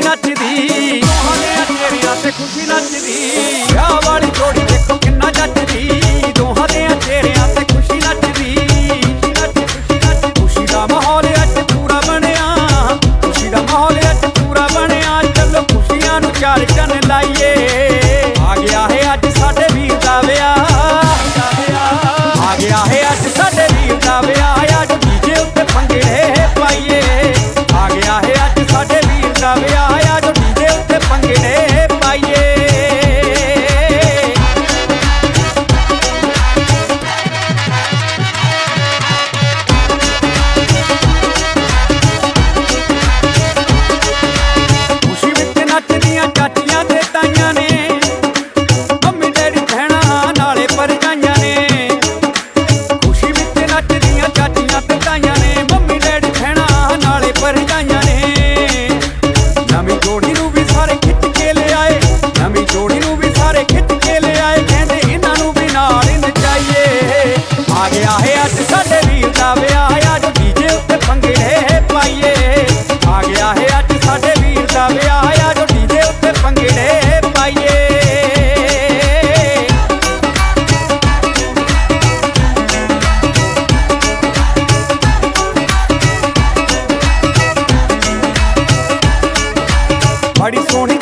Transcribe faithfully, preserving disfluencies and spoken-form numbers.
नचदी, दोहां दियां चेहरियां ते खुशी नचदी। ब्याह वाली जोड़ी देखो किन्ना जचदी, दोहां दियां चेहरियां ते खुशी नचदी। खुशी दा माहौल अज पूरा बनिया, खुशी दा माहौल अज पूरा बनिया। चलो खुशियां नूं चार चन लाइए, आ गया है अज साडे वीर दा विआह, आ गया है अज साडे वीर दा विआह। अज डीजे उत्ते भंगड़े पाइए, आ गया है अज साडे वीर दा विआह। अज डीजे उत्ते भंगड़े पाइए। खुशी विच नचदियां चाचियां ते ताइयां ने, मम्मी डैडी भैणां नाले भरजाइयां ने। खुशी विच नचदियां चाचियां ते ताइयां ने, मम्मी डैडी भैणां नाले भरजाइयां ने। नवीं जोड़ी नूं भी सारे खिच के ले आए, नवीं जोड़ी नूं भी सारे खिच के ले आए। कहंदे इन्हां नूं भी नाल नचाइए, आ गया है अज साडे वीर दा विआह। अज डीजे उत्ते भंगड़े पाइए, आ गया है अज साडे वीर दा विआह। अज डीजे उत्ते भंगड़े पाइए। बड़ी सोहनी